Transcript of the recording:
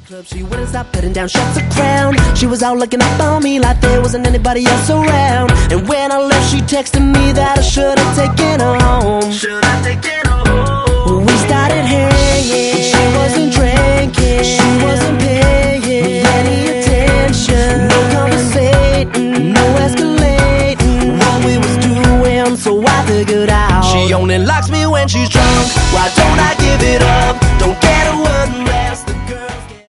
Club, she wouldn't stop putting down shots of Crown. She was out looking up on me like there wasn't anybody else around. And when I left, she texted me that I should have taken her home. We started hanging. She wasn't drinking. She wasn't paying any attention. No conversating, no escalating what we was doing, so I figured out she only likes me when she's drunk. Why don't I give it up?